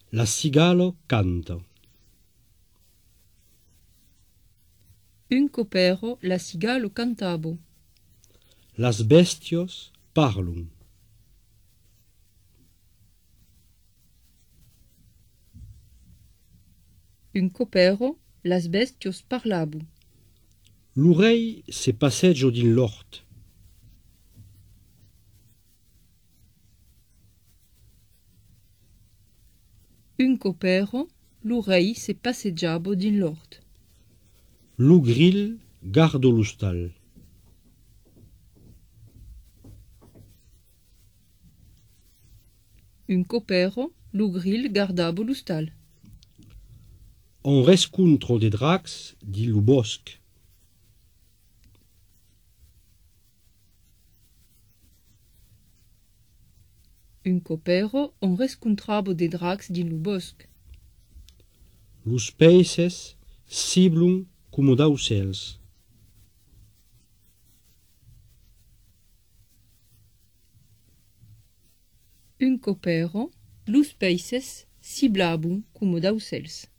La cigalo canta. Un copero la cigalo cantabo. Las bestios parlun. Un copero las bestios parlabo. L'oreille se passeggio din l'ort. Un copero l'oreille se passeggiabo din l'ort. Lu grill gardo lo stal. Un copero lo grill gardabo lo stal. On rescontro de dracs di lo bosc. Un copero on rescontrabo de dracs din lo bosc. Los peixes siblun como d'aucels. Un copero los peixes siblabo como d'aucels.